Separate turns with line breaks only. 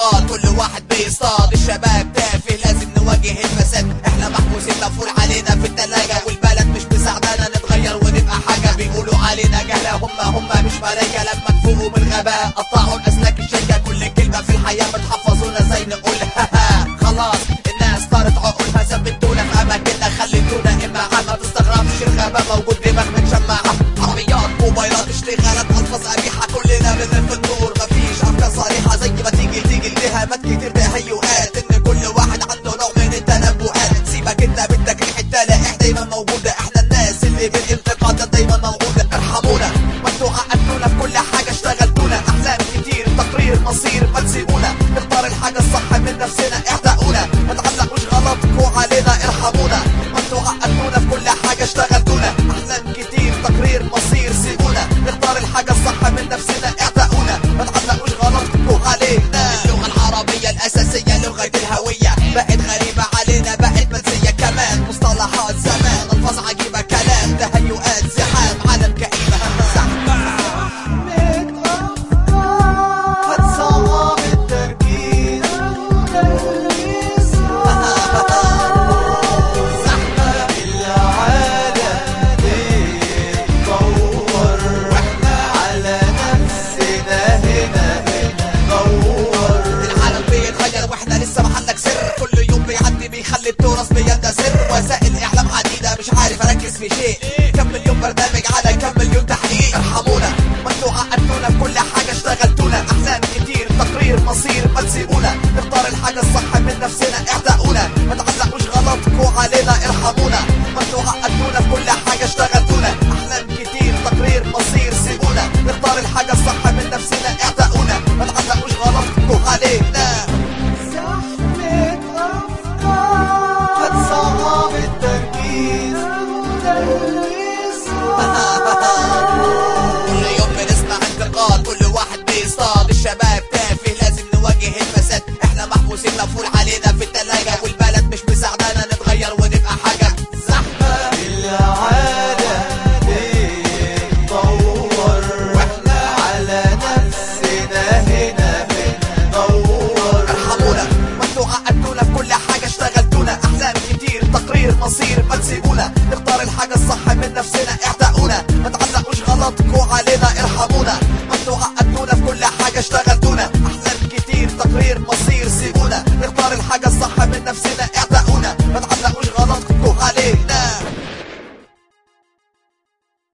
انتقال، كل واحد بيصطاد. الشباب تافه لازم نواجه الفساد، احنا محبوسين مفعول علينا في التلاجة، والبلد مش مساعدانا نتغير ونبقى حاجة. بيقولوا علينا جهلة، هم مش ملايكة. لما تفوقوا من الغباء قطعوا الاسلاك الشيكة، كل كلمة في الحياة بتحفظونا زي نقولها. خلاص الناس صارت عقولها، ثبتونا في اماكننا، خليتونا امعة. ما تستغربش الغباء موجود، دماغ متشمعة، عربيات موبايلات اشتغالات الفاظ قبيحة، كلنا بنلف النور. مفيش افكار صريحة، زي ما تيجي التهامات كتير تهيؤات، ان كل واحد عنده نوع من التنبؤات. سيبك انت بالتجريح التلائح دايما موجودة، احنا الناس اللي بالانتقاد دايما موجودة. ارحمونا، وانتوا عقدتونا في كل حاجة، اشتغلتونا احلام كتير، تقرير مصير، ما تسيبونا نختار الحاجة الصح من نفسنا. اعداؤنا ما تعلقوش غلطكوا علينا، ارحمونا، وانتوا عقدتونا في كل حاجة، اشتغلتونا احلام كتير، تقرير مصير، سيبونا نختار الحاجة الصح من نفسنا. اعداؤنا ما تعلقوش غلطكوا علينا. اللغة العربية الأساسية لغة الهوية، بقت غريبة علينا، بقت منسية كمان. مصطلحات زمان، ألفاظ عجيبة، كلام تهيؤات، زحام، عالم كئيبة، زحمة هتصعب التركيز، زحمة العالم بيتطور، واحنا على نفسنا هنا بندور. العالم بيتغير واحنا لسه محلك سر، كل يوم بيعدي بيخلي التراث بيندثر. وسائل اعلام عديدة مش عارف اركز في شيء، كم مليون برنامج على كم مليون تحقيق. ارحمونا، ما انتوا عقدتونا في كل حاجة، اشتغلتونا احلام كتير، تقرير مصير، ما تسيبونا نختار الحاجة الصح من نفسنا. اعداؤنا ما تعلقوش غلطكوا علينا، ارحمونا، ما انتوا عقدتونا في كل حاجة، اشتغلتونا احلام كتير، تقرير مصير، سيبونا نختار الحاجة الصح من نفسنا. اعداؤنا ما تعلقوش غلطكوا علينا. هتصعب التركيز، كل يوم بنسمع انتقال، كل واحد بيصطاد. الشباب تافه لازم نواجه الفساد، احنا محبوسين مفعول علينا في التلاجة، والبلد مش مساعدانا نتغير ونبقى حاجة. زحمة العالم بيتطور، واحنا على نفسنا هنا بندور. ارحمونا، ما انتوا عقدتونا في كل حاجة، اشتغلتونا احلام كتير، تقرير مصير، ما تسيبونا نختار الحاجة الصح من نفسنا.